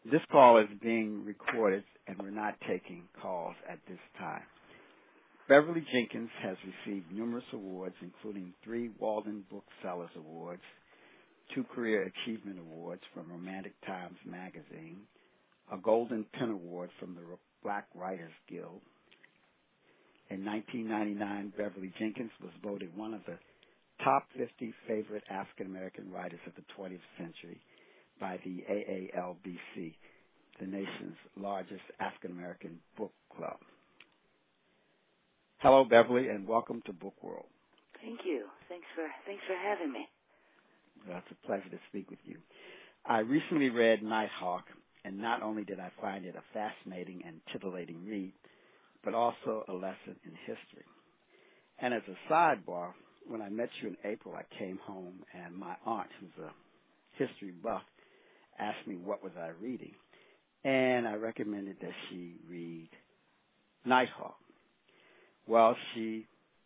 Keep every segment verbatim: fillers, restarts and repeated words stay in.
This call is being recorded, and we're not taking calls at this time. Beverly Jenkins has received numerous awards, including three Walden Booksellers Awards, two Career Achievement Awards from Romantic Times Magazine, a Golden Pen Award from the Black Writers Guild. In nineteen ninety-nine, Beverly Jenkins was voted one of the top fifty favorite African American writers of the twentieth century by the A A L B C, the nation's largest African American book club. Hello, Beverly, and welcome to Book World. Thank you. Thanks for thanks for having me. Well, it's a pleasure to speak with you. I recently read Nighthawk, and not only did I find it a fascinating and titillating read, but also a lesson in history. And as a sidebar, when I met you in April, I came home, and my aunt, who's a history buff, asked me what was I reading, and I recommended that she read Nighthawk. Well, she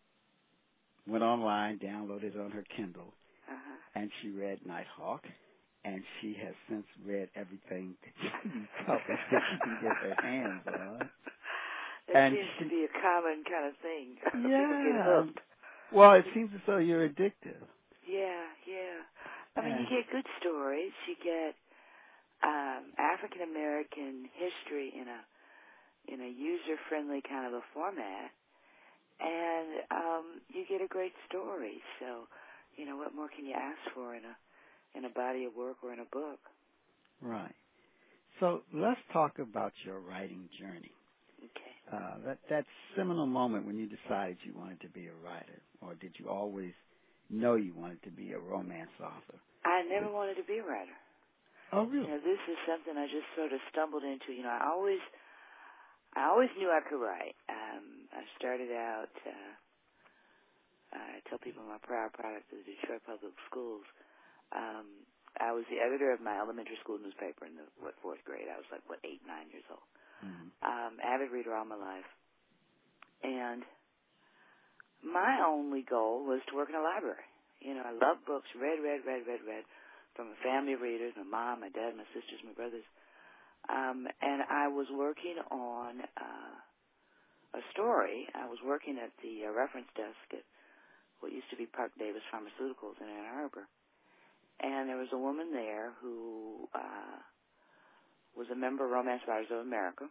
went online, downloaded it on her Kindle, uh-huh. and she read Nighthawk, and she has since read everything that she can publish that she can get her hands on. It and seems she, to be a common kind of thing. Yeah. People get hooked. Well, it seems as though you're addictive. Yeah, yeah. I mean, and, you get good stories. You get um, African American history in a in a user friendly kind of a format, and um, you get a great story. So, you know, what more can you ask for in a in a body of work or in a book? Right. So let's talk about your writing journey. Okay. Uh, that that seminal moment when you decided you wanted to be a writer, or did you always know you wanted to be a romance author? I never wanted to be a writer. Oh, really? You know, this is something I just sort of stumbled into. You know, I always, I always knew I could write. Um, I started out. Uh, I tell people I'm a proud product of the Detroit Public Schools. Um, I was the editor of my elementary school newspaper in the what fourth grade. I was like what eight, nine years old. Mm-hmm. Um, avid reader all my life, and my only goal was to work in a library. You know, I love books, read, read, read, read, read, from a family of readers, my mom, my dad, my sisters, my brothers. Um, and I was working on uh, a story. I was working at the uh, reference desk at what used to be Park Davis Pharmaceuticals in Ann Arbor. And there was a woman there who uh, was a member of Romance Writers of America.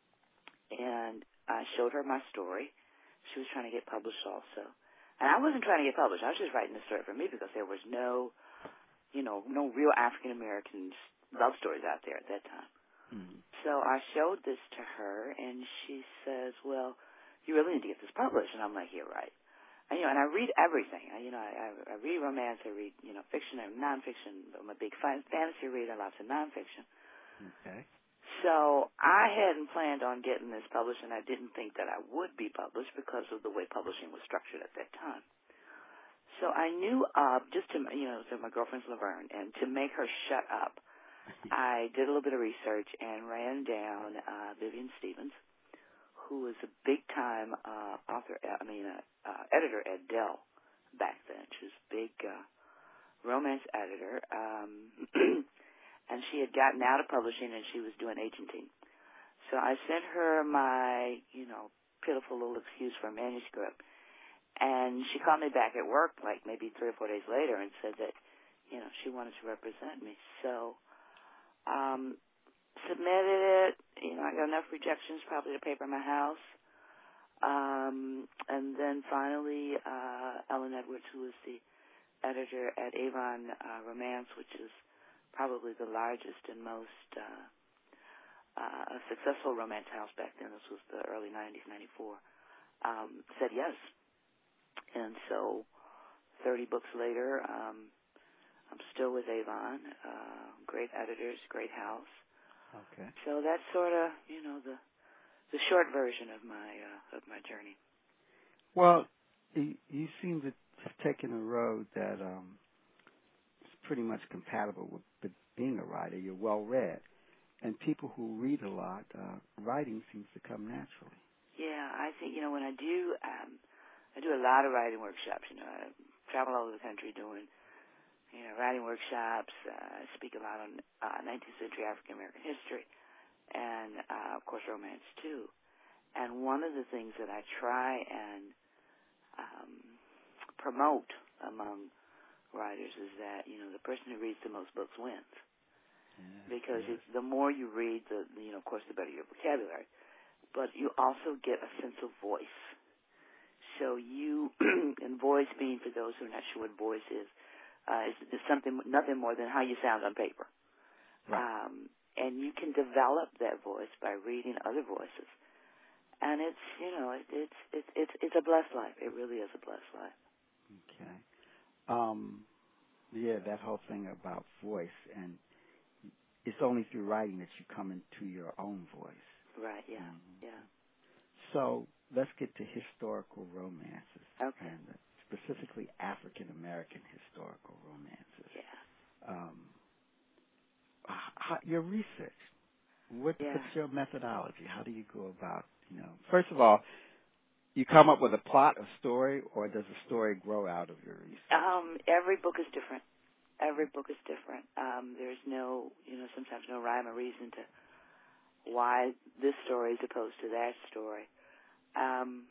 And I showed her my story. She was trying to get published also. And I wasn't trying to get published. I was just writing the story for me because there was no, you know, no real African-American love stories out there at that time. Mm-hmm. So I showed this to her, and she says, well, you really need to get this published. And I'm like, yeah, right. And, you know, and I read everything. I, you know, I, I read romance. I read, you know, fiction and nonfiction. I'm a big fantasy reader, lots of nonfiction. Okay. So I hadn't planned on getting this published, and I didn't think that I would be published because of the way publishing was structured at that time. So I knew of, just to, you know, so my girlfriend's Laverne, and to make her shut up, I did a little bit of research and ran down uh, Vivian Stevens, who was a big-time uh, author, I mean, uh, uh, editor at Dell back then. She was a big uh, romance editor. Um And she had gotten out of publishing, and she was doing agenting. So I sent her my, you know, pitiful little excuse for a manuscript. And she called me back at work, like maybe three or four days later, and said that, you know, she wanted to represent me. So um, submitted it. You know, I got enough rejections probably to pay for my house. Um, and then finally, uh, Ellen Edwards, who was the editor at Avon uh, Romance, which is probably the largest and most uh, uh, successful romance house back then. This was the early nineties, ninety-four. Um, said yes. And so thirty books later, um, I'm still with Avon. Uh, great editors, great house. Okay. So that's sort of, you know, the the short version of my uh, of my journey. Well, you, you seem to have taken a road that um, pretty much compatible with, with being a writer. You're well-read. And people who read a lot, uh, writing seems to come naturally. Yeah, I think, you know, when I do, um, I do a lot of writing workshops. You know, I travel all over the country doing, you know, writing workshops. Uh, I speak a lot on uh, nineteenth century African American history, and uh, of course romance too. And one of the things that I try and um, promote among writers is that, you know, the person who reads the most books wins. Yeah, because yes. it's, the more you read, the you know, of course, the better your vocabulary. But you also get a sense of voice. So you, and voice being, for those who are not sure what voice is, uh, is, is something, nothing more than how you sound on paper. Right. Um, and you can develop that voice by reading other voices. And it's, you know, it, it's, it's, it's, it's a blessed life. It really is a blessed life. Okay. Um, yeah, that whole thing about voice, and it's only through writing that you come into your own voice. Right, yeah, mm-hmm. yeah. So let's get to historical romances. Okay. And specifically African American historical romances. Yeah. Um, how, your research, what, yeah. what's your methodology? How do you go about, you know, first of all, you come up with a plot, a story, or does the story grow out of your research? Um, every book is different. Every book is different. Um, there's no, you know, sometimes no rhyme or reason to why this story is opposed to that story. Um,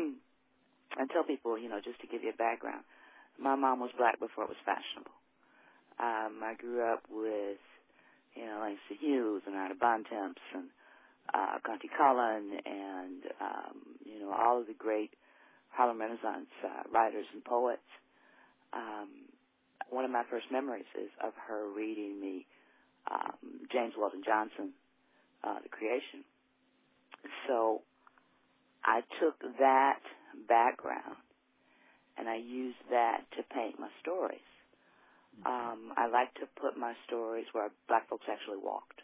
I tell people, you know, just to give you a background, my mom was black before it was fashionable. Um, I grew up with, you know, Langston Hughes and Ida Bontemps and uh, Conti Cullen and, um, you know, all of the great Harlem Renaissance uh, writers and poets. Um, one of my first memories is of her reading me um, James Weldon Johnson, uh, The Creation. So I took that background and I used that to paint my stories. Um, I like to put my stories where black folks actually walked.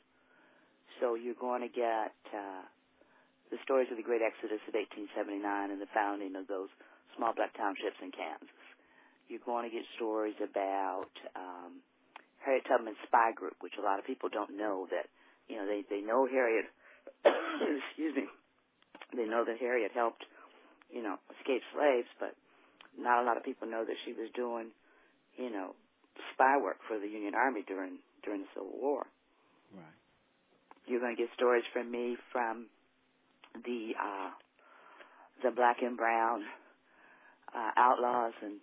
So you're going to get uh, the stories of the Great Exodus of eighteen seventy-nine and the founding of those small black townships in Kansas. You're going to get stories about um, Harriet Tubman's spy group, which a lot of people don't know that, you know, they, they know Harriet, excuse me, they know that Harriet helped, you know, escape slaves, but not a lot of people know that she was doing, you know, spy work for the Union Army during during the Civil War. Right. You're going to get stories from me from the uh, the black and brown uh, outlaws and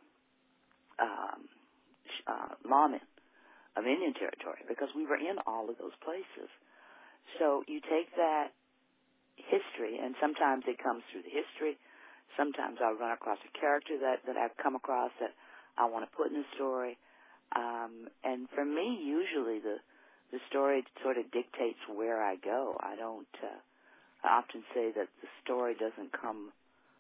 um, uh, lawmen of Indian Territory, because we were in all of those places. So you take that history, and sometimes it comes through the history. Sometimes I'll run across a character that, that I've come across that I want to put in the story. Um, and for me, usually the the story sort of dictates where I go. I don't. Uh, I often say that the story doesn't come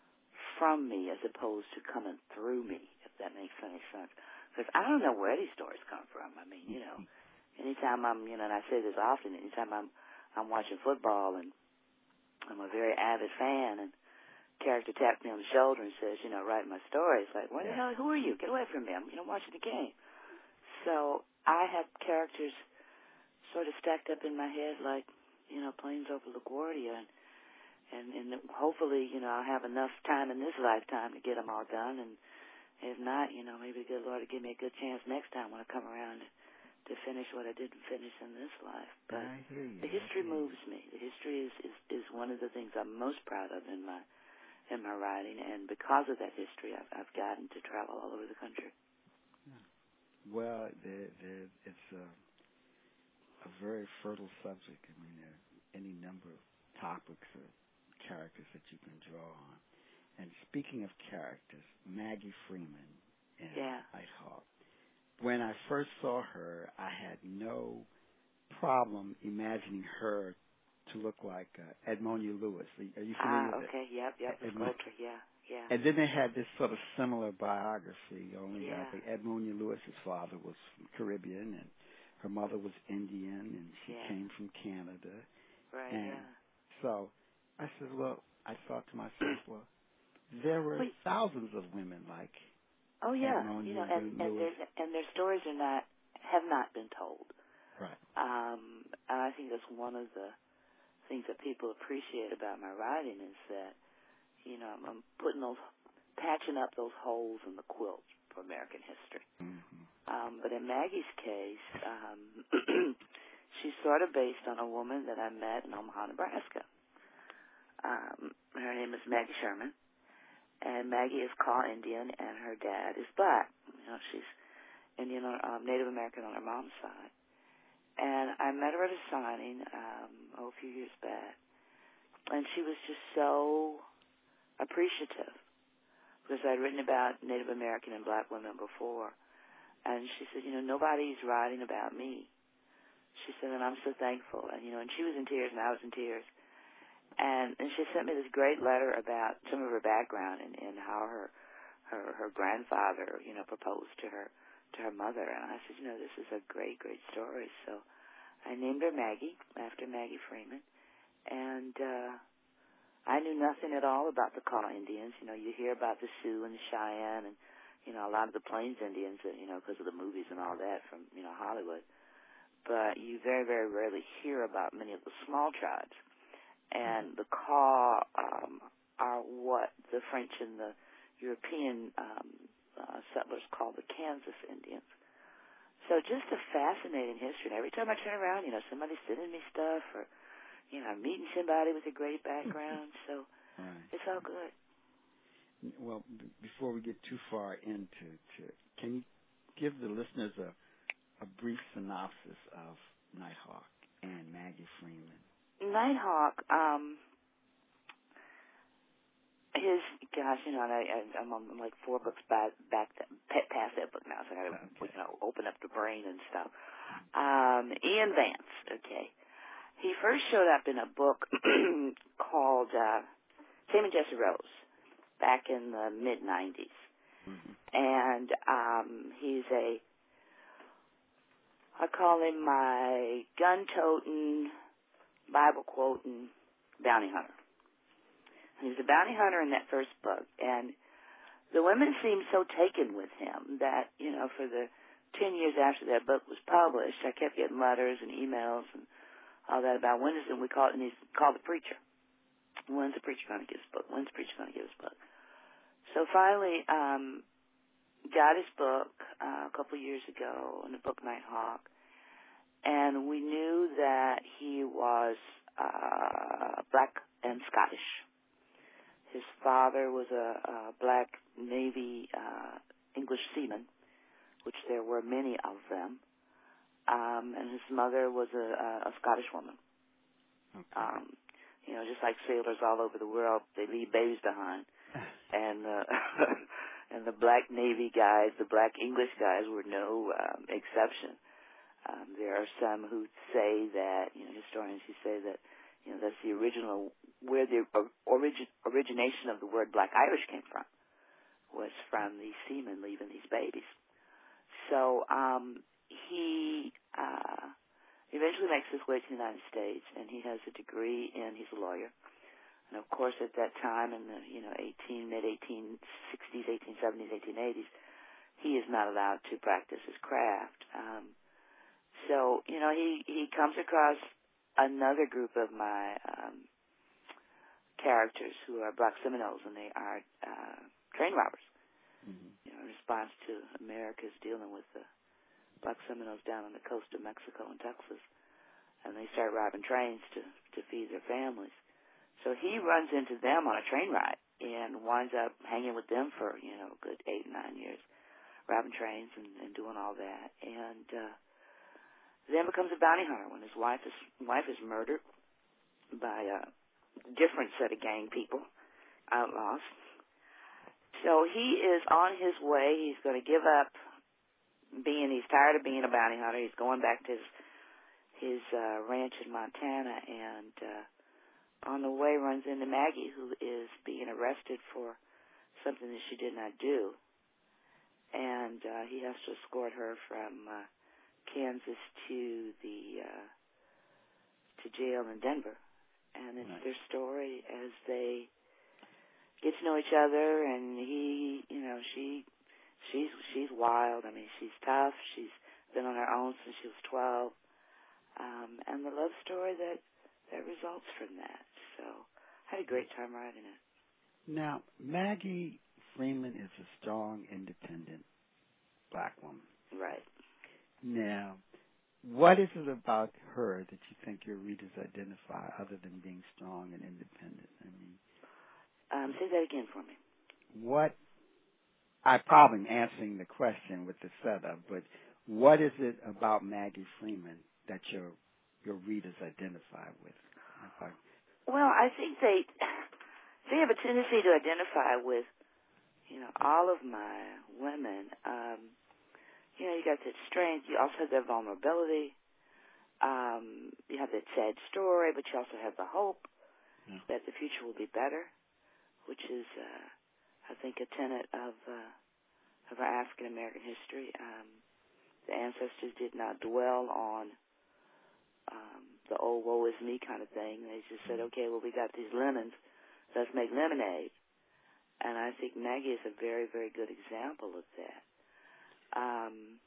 from me as opposed to coming through me, if that makes any sense. Because I don't know where these stories come from. I mean, you know, anytime I'm, you know, and I say this often, anytime I'm I'm watching football and I'm a very avid fan, and character taps me on the shoulder and says, you know, write my story. It's like, what the hell? Who are you? Get away from me! I'm, you know, watching the game. So I have characters sort of stacked up in my head like, you know, planes over LaGuardia, and, and and hopefully, you know, I'll have enough time in this lifetime to get them all done. And if not, you know, maybe the good Lord will give me a good chance next time when I come around to finish what I didn't finish in this life. But I hear you. the history moves me. The history is, is, is one of the things I'm most proud of in my in my writing, and because of that history, I've, I've gotten to travel all over the country. Well, there, there, it's a, a very fertile subject. I mean, there are any number of topics or characters that you can draw on. And speaking of characters, Maggie Freeman in yeah. Nighthawk. When I first saw her, I had no problem imagining her to look like uh, Edmonia Lewis. Are you familiar ah, with okay, it? yep, yep, the sculptor, yeah, yeah. And then they had this sort of similar biography, only yeah. uh, the Edmonia Lewis's father was Caribbean and her mother was Indian, and she yeah. came from Canada. Right, and yeah. So I said, well, I thought to myself, well, there were Wait. thousands of women like oh yeah, Edmonia you know, and and Lewis. their and their stories are not have not been told. Right. Um, and I think that's one of the things that people appreciate about my writing is that, you know, I'm putting those, patching up those holes in the quilt for American history. Mm-hmm. Um, but in Maggie's case, um, she's sort of based on a woman that I met in Omaha, Nebraska. Um, her name is Maggie Sherman, and Maggie is Kaw Indian, and her dad is black. You know, she's Indian, um, Native American on her mom's side. And I met her at a signing um, oh, a few years back, and she was just so appreciative because I'd written about Native American and black women before. And she said, you know, nobody's writing about me. She said, and I'm so thankful. And, you know, and she was in tears and I was in tears. And, and she sent me this great letter about some of her background and, and how her, her, her grandfather, you know, proposed to her, to her mother. And I said, you know, this is a great, great story. So I named her Maggie after Maggie Freeman. And, uh, I knew nothing at all about the Kaw Indians. You know, you hear about the Sioux and the Cheyenne and, you know, a lot of the Plains Indians, you know, because of the movies and all that from, you know, Hollywood. But you very, very rarely hear about many of the small tribes. And the Kaw um, are what the French and the European um, uh, settlers call the Kansas Indians. So just a fascinating history. And every time I turn around, you know, somebody's sending me stuff or, you know, I'm meeting somebody with a great background. So right. It's all good. Well, b- before we get too far into it, can you give the listeners a, a brief synopsis of Nighthawk and Maggie Freeman? Nighthawk, um, his, gosh, you know, and I, I, I'm on like four books back, back to, past that book now, so I gotta, okay. you know, open up the brain and stuff. Um, Ian Vance, okay. He first showed up in a book called uh, Sam and Jesse Rose back in the mid nineties. Mm-hmm. And um, he's a, I call him my gun-toting, Bible-quoting bounty hunter. He was a bounty hunter in that first book, and the women seemed so taken with him that, you know, for the ten years after that book was published, I kept getting letters and emails and all that about when is it, we call it, and he's called the preacher. When's the preacher going to give his book? When's the preacher going to give his book? So finally, um, got his book uh, a couple of years ago in the book Nighthawk, and we knew that he was uh, black and Scottish. His father was a, a black Navy uh, English seaman, which there were many of them, um, and his mother was a, a Scottish woman. Okay. Um, you know, just like sailors all over the world, they leave babies behind. And uh, and the black Navy guys, the black English guys were no um, exception. Um, there are some who say that, you know, historians who say that, you know, that's the original, where the origin, origination of the word black Irish came from, was from these seamen leaving these babies. So um, he uh, eventually makes his way to the United States, and he has a degree in, he's a lawyer. And of course, at that time, in the you know eighteen mid eighteen sixties, eighteen seventies, eighteen eighties, he is not allowed to practice his craft. Um, so you know he he comes across another group of my um, characters who are Black Seminoles, and they are uh, train robbers. Mm-hmm. You know, in response to America's dealing with the Black Seminoles down on the coast of Mexico and Texas, and they start robbing trains to to feed their families. So he runs into them on a train ride and winds up hanging with them for, you know, a good eight, nine years, robbing trains and, and doing all that. And uh, then becomes a bounty hunter when his wife is wife is murdered by a different set of gang people, outlaws. So he is on his way. He's going to give up being, he's tired of being a bounty hunter. He's going back to his, his uh, ranch in Montana, and uh, on the way runs into Maggie, who is being arrested for something that she did not do. And uh, he has to escort her from uh, Kansas to the uh, to jail in Denver. And it's nice. Their story as they get to know each other, and he, you know, she, she's she's wild. I mean, she's tough. She's been on her own since she was twelve. Um, and the love story that that results from that. So I had a great time writing it. Now, Maggie Freeman is a strong, independent black woman. Right. Now, what is it about her that you think your readers identify other than being strong and independent? I mean, um, say that again for me. What, I probably am answering the question with the setup, but what is it about Maggie Freeman that your your readers identify with? I, Well, I think they they have a tendency to identify with, you know, all of my women. Um, you know, you got that strength. You also have that vulnerability. Um, you have that sad story, but you also have the hope yeah. that the future will be better, which is, uh, I think, a tenet of uh, of our African American history. Um, the ancestors did not dwell on um, the old woe is me kind of thing. They just said, okay, well, we got these lemons, let's make lemonade. And I think Maggie is a very, very good example of that. Um,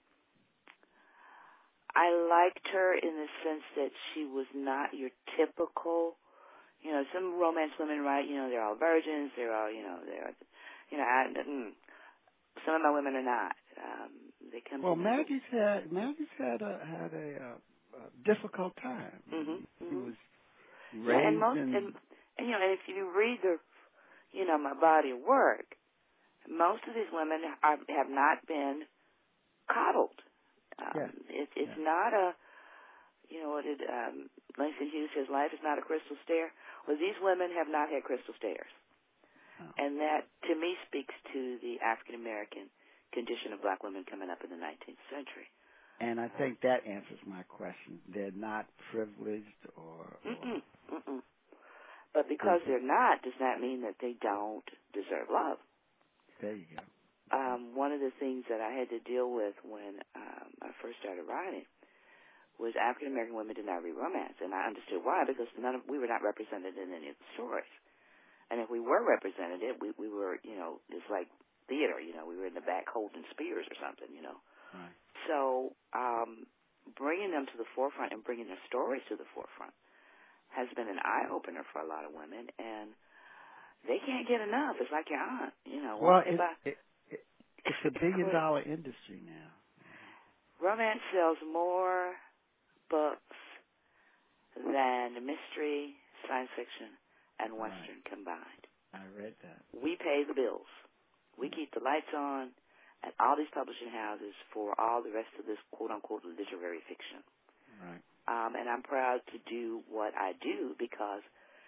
I liked her in the sense that she was not your typical, you know, some romance women write, you know, they're all virgins, they're all, you know, they're, you know, I, mm, some of my women are not. Um, they come Well, to me. Maggie's had Maggie's had a had a, uh, a difficult time. Mm-hmm, She mm-hmm. was Yeah, and raised most, in. and, and you know, and if you read the, you know, my body of work, most of these women are, have not been coddled. Um, Yeah. it, it's Yeah. not a, you know, what did um, Langston Hughes says, life is not a crystal stair. Well, these women have not had crystal stairs. Oh. And that, to me, speaks to the African-American condition of black women coming up in the nineteenth century. And I think that answers my question. They're not privileged or. or Mm-mm, mm-mm. But because is it, they're not does not mean that they don't deserve love. there you go. Um, one of the things that I had to deal with when um, I first started writing was African American women did not read romance, and I understood why, because none of we were not represented in any of the stories. And if we were represented, we we were, you know, it's like theater, you know, we were in the back holding spears or something, you know. Right. So um, bringing them to the forefront and bringing their stories to the forefront has been an eye opener for a lot of women, and they can't get enough. It's like your aunt, you know. Well, Once they it, buy, it, it, it's a billion dollar industry now. romance sells more books than mystery, science fiction, and Western Right. combined. I read that. We pay the bills. We keep the lights on at all these publishing houses for all the rest of this quote-unquote literary fiction. Right. Um, and I'm proud to do what I do because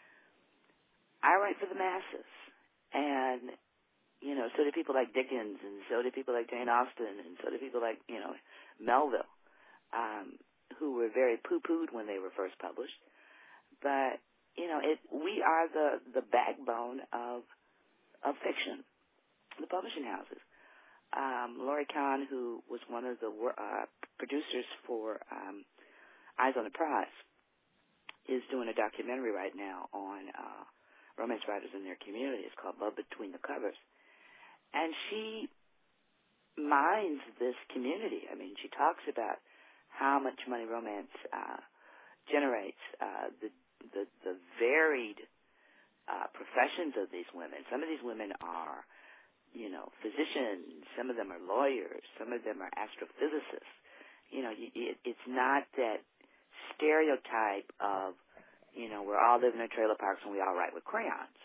I write for the masses. And, you know, so do people like Dickens, and so do people like Jane Austen, and so do people like, you know, Melville, um, who were very poo-pooed when they were first published. But, you know, it we are the, the backbone of of fiction, the publishing houses. Um, Laurie Kahn, who was one of the uh, producers for um, Eyes on the Prize, is doing a documentary right now on uh, romance writers in their community. It's called Love Between the Covers. And she mines this community. I mean, she talks about how much money romance uh, generates, uh, the, the, the varied uh, professions of these women. Some of these women are, you know, physicians. Some of them are lawyers. Some of them are astrophysicists. You know, it, it's not that stereotype of, you know, we're all living in trailer parks and we all write with crayons.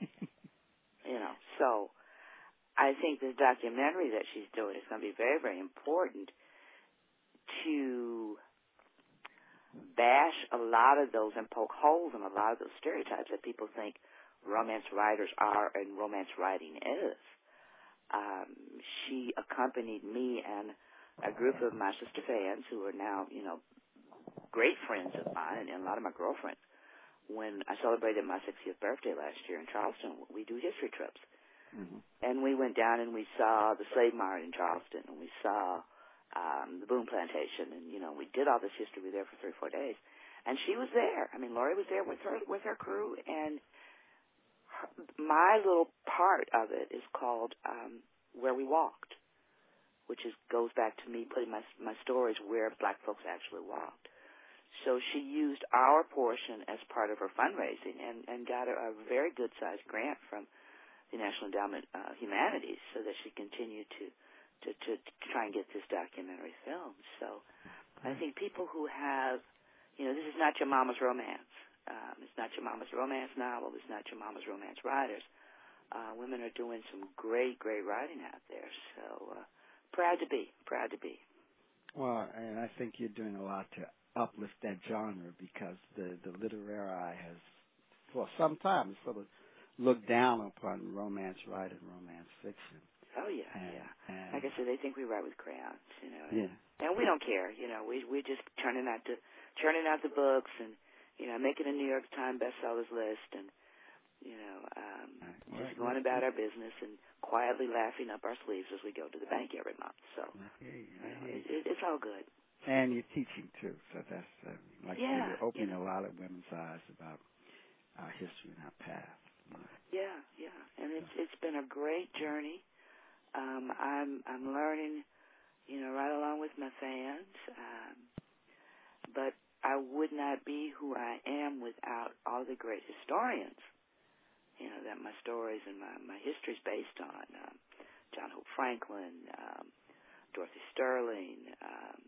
You know, so I think this documentary that she's doing is going to be very, very important to bash a lot of those and poke holes in a lot of those stereotypes that people think romance writers are and romance writing is. Um, she accompanied me and a group of my sister fans who are now, you know, great friends of mine and a lot of my girlfriends. When I celebrated my sixtieth birthday last year in Charleston, we do history trips. Mm-hmm. And we went down and we saw the slave market in Charleston, and we saw um, the Boone Plantation, and, you know, we did all this history. We were there for three or four days. And she was there. I mean, Laurie was there with her with her crew, and her, my little part of it is called um, Where We Walked, which is goes back to me putting my my stories where black folks actually walked. So she used our portion as part of her fundraising and, and got a, a very good-sized grant from the National Endowment of uh, Humanities so that she continued to to, to, to try and get this documentary filmed. So I think people who have, you know, this is not your mama's romance. Um, it's not your mama's romance novel. It's not your mama's romance writers. Uh, women are doing some great, great writing out there. So uh, proud to be, proud to be. Well, and I think you're doing a lot to uplift that genre because the, the literary has, for some time, sort of looked down upon romance writing, romance fiction. Oh, yeah, and, yeah. And like I said, they think we write with crayons, you know. Yeah. And, and we don't care, you know. We, we're just turning out the, churning out the books and, you know, making a New York Times bestsellers list and, you know, um, right. just right. going about our business and quietly laughing up our sleeves as we go to the bank every month. So, you know, it, it, it's all good. And you're teaching, too. So that's, uh, like yeah, you're opening yeah. a lot of women's eyes about our history and our past. You know? Yeah, yeah. And it's it's been a great journey. Um, I'm I'm learning, you know, right along with my fans. Um, but I would not be who I am without all the great historians, you know, that my stories and my, my history is based on. Um, John Hope Franklin, um, Dorothy Sterling. Um,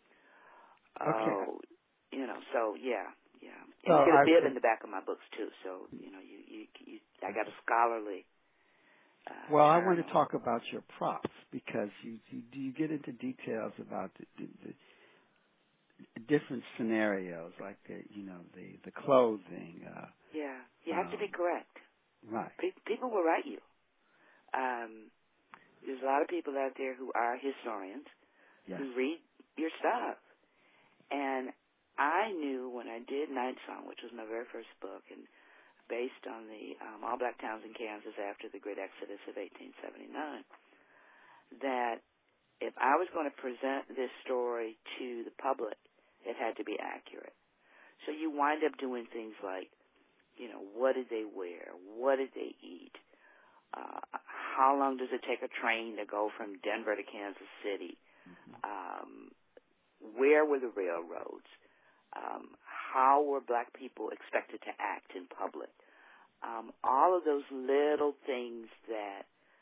okay. Oh, you know, so, yeah, yeah. And so you get a I, bib in the back of my books, too. So, you know, you, you, you I got a scholarly uh, Well, I want to on. talk about your props because you, you do you get into details about the, the, the different scenarios, like the, you know, the the clothing. Uh, Yeah, you have um, to be correct. Right. Pe- people will write you. Um, there's a lot of people out there who are historians yes. who read your stuff. And I knew when I did Night Song, which was my very first book, and based on the um, all black towns in Kansas after the Great Exodus of eighteen seventy-nine, that if I was going to present this story to the public, it had to be accurate. So you wind up doing things like, you know, what did they wear? What did they eat? Uh, how long does it take a train to go from Denver to Kansas City? Mm-hmm. Um, where were the railroads? Um, how were black people expected to act in public? Um, all of those little things that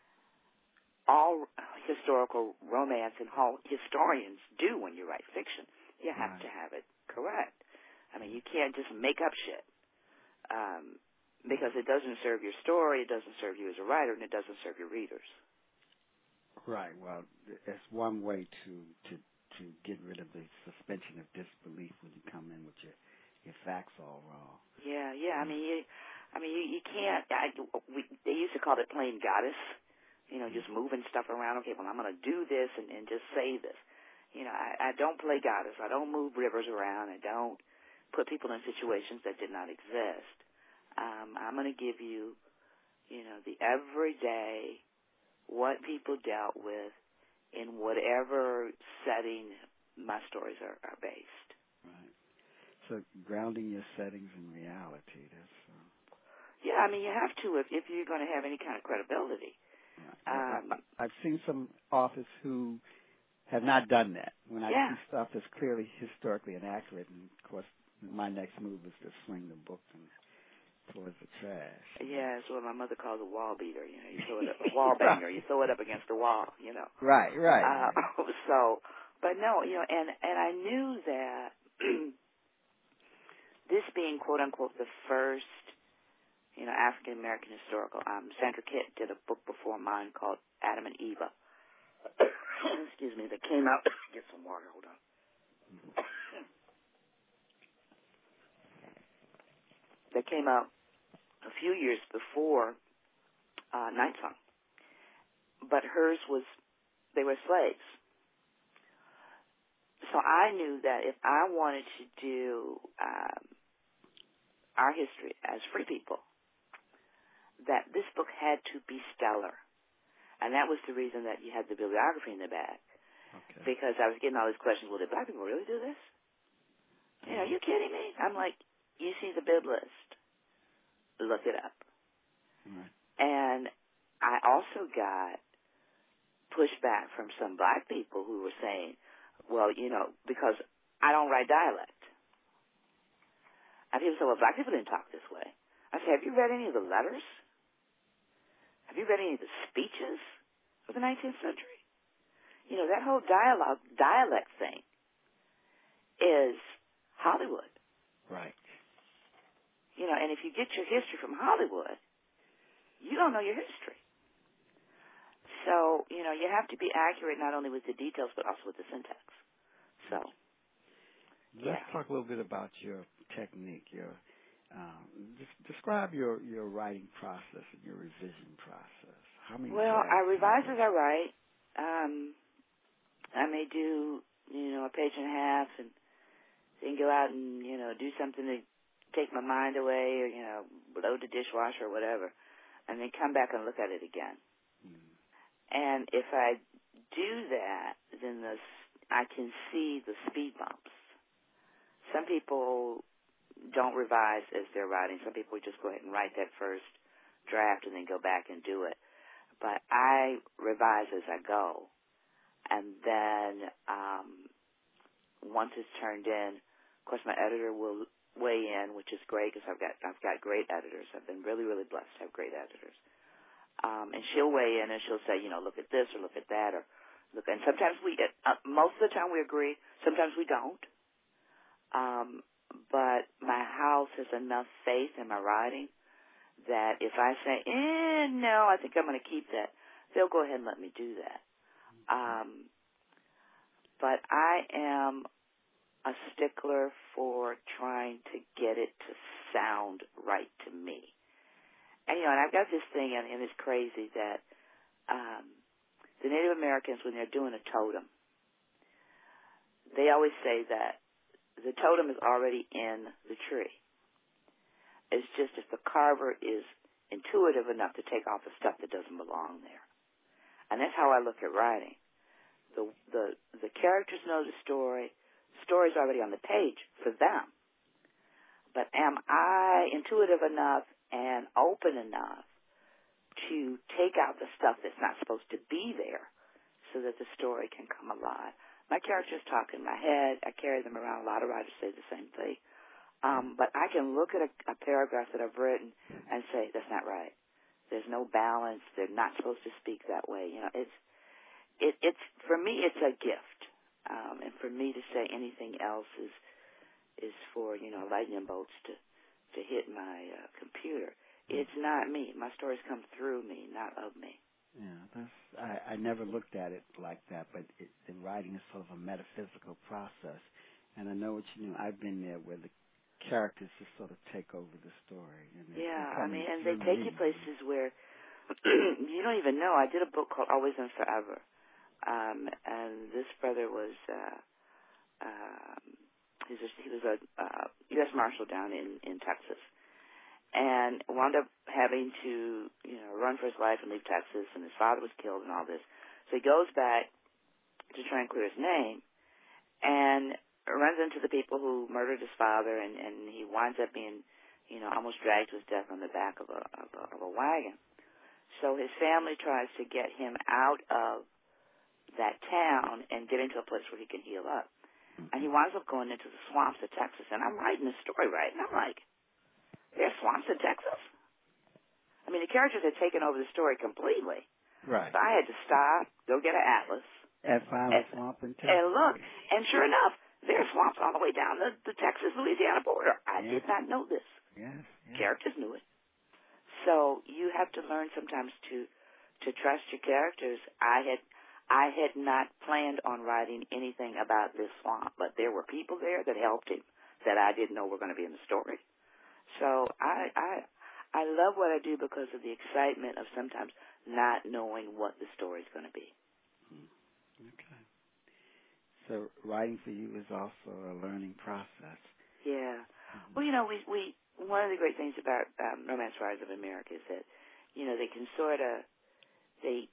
all historical romance and all historians do when you write fiction. You have right. to have it correct. I mean, you can't just make up shit um, because it doesn't serve your story, it doesn't serve you as a writer, and it doesn't serve your readers. Right. Well, it's one way to, to to get rid of the suspension of disbelief when you come in with your your facts all wrong. Yeah, yeah. I mean, you, I mean, you, you can't. I, we, they used to call it playing goddess. You know, just moving stuff around. Okay, well, I'm going to do this and, and just say this. You know, I, I don't play goddess. I don't move rivers around. I don't put people in situations that did not exist. Um, I'm going to give you, you know, the everyday, what people dealt with in whatever setting my stories are, are based. Right. So grounding your settings in reality. That's. Uh... Yeah, I mean, you have to if, if you're going to have any kind of credibility. Right. Um, I, I've seen some authors who have not done that. When I yeah. see stuff that's clearly historically inaccurate, and of course, my next move is to swing the book and towards the trash. Yeah, it's what my mother calls a wall beater. You know, you throw it up, a wall banger. You throw it up against the wall. You know. Right, right. Uh, right. So, but no, you know, and and I knew that this being quote unquote the first, you know, African American historical. Um, Sandra Kitt did a book before mine called Adam and Eva. Excuse me, that came out. Get some water. Hold on. That came out a few years before uh, Night Song, but hers was they were slaves. So I knew that if I wanted to do um, our history as free people, that this book had to be stellar. And that was the reason that you had the bibliography in the back. Okay. Because I was getting all these questions, well, did black people really do this? Mm-hmm. You know, are you kidding me? I'm like, you see the bib list. Look it up. Right. And I also got pushback from some black people who were saying, well, you know, because I don't write dialect. And people say, well, black people didn't talk this way. I said, have you read any of the letters? Have you read any of the speeches of the nineteenth century? you know, that whole dialogue, dialect thing is Hollywood. Right. You know, and if you get your history from Hollywood, you don't know your history. So, you know, you have to be accurate not only with the details but also with the syntax. So, let's yeah. talk a little bit about your technique. Your um, just describe your, your writing process and your revision process. How many Well, drafts I revise do you as I write. Um, I may do, you know, a page and a half and then go out and, you know, do something to take my mind away or, you know, load the dishwasher or whatever, and then come back and look at it again. Mm. And if I do that, then the, I can see the speed bumps. Some people don't revise as they're writing. Some people just go ahead and write that first draft and then go back and do it. But I revise as I go. And then um, once it's turned in, of course, my editor will weigh in, which is great because I've got I've got great editors. I've been really, really blessed to have great editors. Um, and she'll weigh in and she'll say, you know, look at this or look at that or look. And sometimes we, uh, most of the time we agree. Sometimes we don't. Um, but my house has enough faith in my writing that if I say, eh, no, I think I'm going to keep that, they'll go ahead and let me do that. Um, but I am a stickler for trying to get it to sound right to me. And, you know, and I've got this thing, and, and it's crazy, that um, the Native Americans, when they're doing a totem, they always say that the totem is already in the tree. It's just if the carver is intuitive enough to take off the stuff that doesn't belong there. And that's how I look at writing. The the the characters know the story. The story's already on the page for them. But am I intuitive enough and open enough to take out the stuff that's not supposed to be there so that the story can come alive? My characters talk in my head. I carry them around. A lot of writers say the same thing. Um, but I can look at a, a paragraph that I've written and say, that's not right. There's no balance. They're not supposed to speak that way. You know, it's, it, it's, for me, it's a gift. Um, and for me to say anything else is, is for, you know, lightning bolts to, to hit my uh, computer. It's not me. My stories come through me, not of me. Yeah, that's, I, I never looked at it like that, but it, the writing is sort of a metaphysical process. And I know what you mean. I've been there where the characters just sort of take over the story. And they, Yeah, they I mean, and they through take me. you places where you don't even know. I did a book called Always and Forever. Um, and this brother was, uh, um, he was, he was a uh, U S Marshal down in, in Texas. And wound up having to, you know, run for his life and leave Texas, and his father was killed and all this. So he goes back to try and clear his name and runs into the people who murdered his father, and, and he winds up being, you know, almost dragged to his death on the back of a, of a, of a wagon. So his family tries to get him out of that town and get into a place where he can heal up. And he winds up going into the swamps of Texas, and I'm writing this story, right? And I'm like, there's swamps in Texas? I mean, the characters had taken over the story completely. Right. So I had to stop, go get an atlas. And find a and, swamp in Texas. And look, and sure enough, there's swamps all the way down the, the Texas-Louisiana border. I yes. did not know this. Yes, yes. Characters knew it. So you have to learn sometimes to to trust your characters. I had I had not planned on writing anything about this swamp, but there were people there that helped him that I didn't know were going to be in the story. So I, I I love what I do because of the excitement of sometimes not knowing what the story's going to be. Okay. So writing for you is also a learning process. Yeah. Mm-hmm. Well, you know, we we one of the great things about um, romance writers of America is that, you know, they can sort of they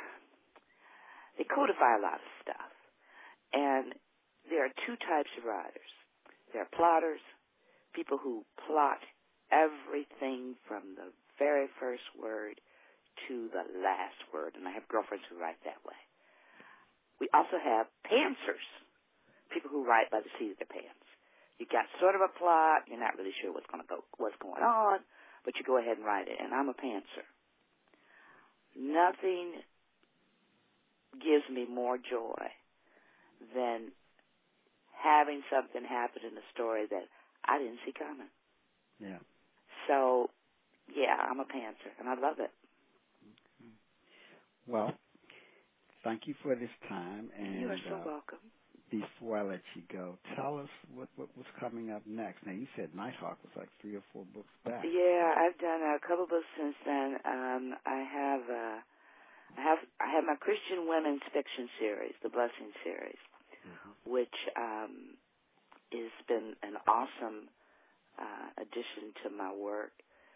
they codify a lot of stuff, and there are two types of writers. There are plotters, people who plot everything from the very first word to the last word, and I have girlfriends who write that way. We also have pantsers, people who write by the seat of their pants. You got sort of a plot, you're not really sure what's going to go, what's going on, but you go ahead and write it, and I'm a pantser. Nothing gives me more joy than having something happen in the story that I didn't see coming. Yeah. So, yeah, I'm a pantser, and I love it. Okay. Well, thank you for this time. And you are so uh, welcome. Before I let you go, tell us what, what was coming up next. Now, you said Nighthawk was like three or four books back. Yeah, I've done a couple books since then. Um, I have uh, I have I have my Christian women's fiction series, the Blessing series, mm-hmm. which um, has been an awesome uh, addition to my work.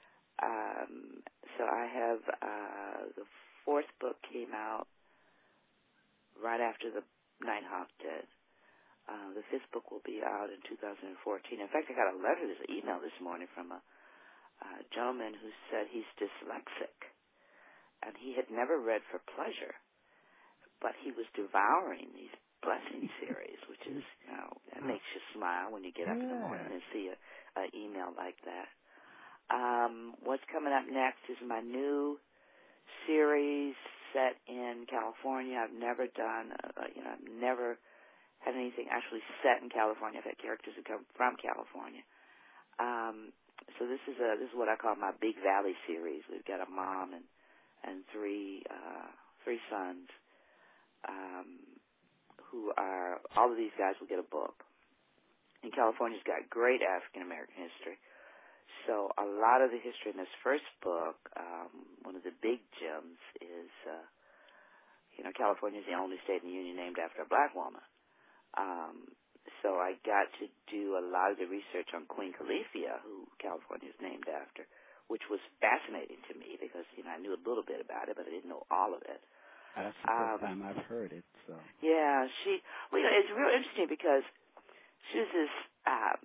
Um, so I have uh, the fourth book came out right after the Nighthawk did. Uh, the fifth book will be out in two thousand fourteen. In fact, I got a letter, this email this morning from a, a gentleman who said he's dyslexic, and he had never read For Pleasure, but he was devouring these Blessing series, which is, you know, that makes you smile when you get up in the morning and see a, a email like that. Um, what's coming up next is my new series set in California. I've never done, uh, you know, I've never had anything actually set in California. I've had characters that come from California. Um, so this is a this is what I call my Big Valley series. We've got a mom and and three uh, three sons um, who are all of these guys will get a book. And California's got great African American history. So a lot of the history in this first book, um, one of the big gems is, uh, you know, California is the only state in the union named after a black woman. Um, so I got to do a lot of the research on Queen Califia, who California is named after, which was fascinating to me because, you know, I knew a little bit about it, but I didn't know all of it. That's the first um, time I've heard it. So yeah, she. Well, you know, it's real interesting because she was this. Um,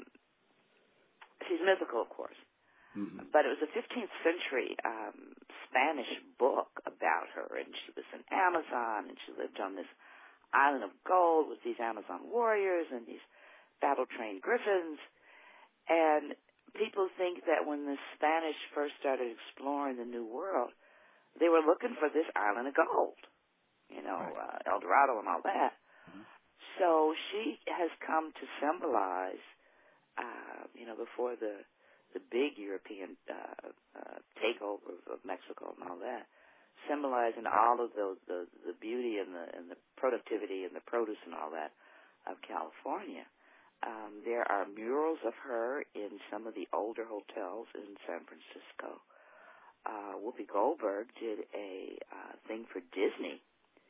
she's mythical, of course, mm-hmm. but it was a fifteenth century um, Spanish book about her, and she was an Amazon, and she lived on this island of gold with these Amazon warriors and these battle-trained griffins. And people think that when the Spanish first started exploring the New World, they were looking for this island of gold, you know, right. uh, El Dorado and all that. Mm-hmm. So she has come to symbolize, uh, you know, before the the big European uh, uh, takeover of Mexico and all that, symbolizing all of the, the, the beauty and the, and the productivity and the produce and all that of California. Um, there are murals of her in some of the older hotels in San Francisco. Uh, Whoopi Goldberg did a uh, thing for Disney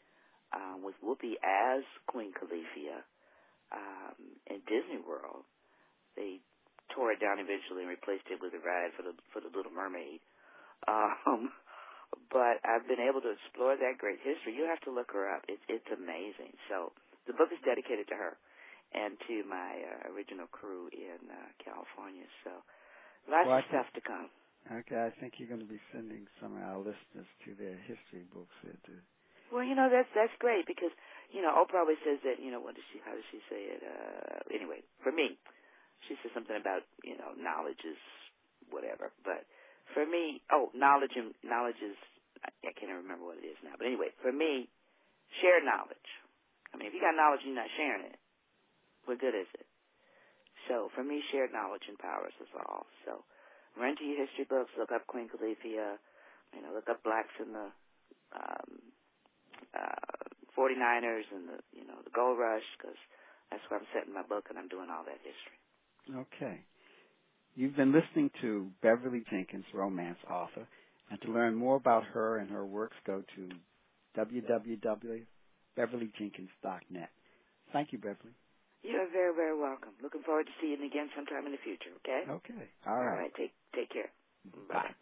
uh, with Whoopi as Queen Califia um, in Disney World. They tore it down eventually and replaced it with a ride for the for the Little Mermaid. Um, But I've been able to explore that great history. You have to look her up. It's it's amazing. So the book is dedicated to her and to my uh, original crew in uh, California. So lots well, of stuff to come. Okay, I think you're going to be sending some of our listeners to their history books. To... Well, you know, that's that's great because, you know, Oprah always says that, you know, what does she, how does she say it? Uh, anyway, for me, she says something about, you know, knowledge is whatever. But for me, oh, knowledge and knowledge is, I can't even remember what it is now. But anyway, for me, shared knowledge. I mean, if you got knowledge and you're not sharing it, what good is it? So for me, shared knowledge empowers us all. So run to your history books, look up Queen Califia, you know, look up blacks in the um, uh, forty-niners and the, you know, the gold rush, because that's where I'm setting my book and I'm doing all that history. Okay. You've been listening to Beverly Jenkins, romance author, and to learn more about her and her works, go to w w w dot beverly jenkins dot net. Thank you, Beverly. You're very, very welcome. Looking forward to seeing you again sometime in the future, okay? Okay. All right. All right. Take, take care. Bye.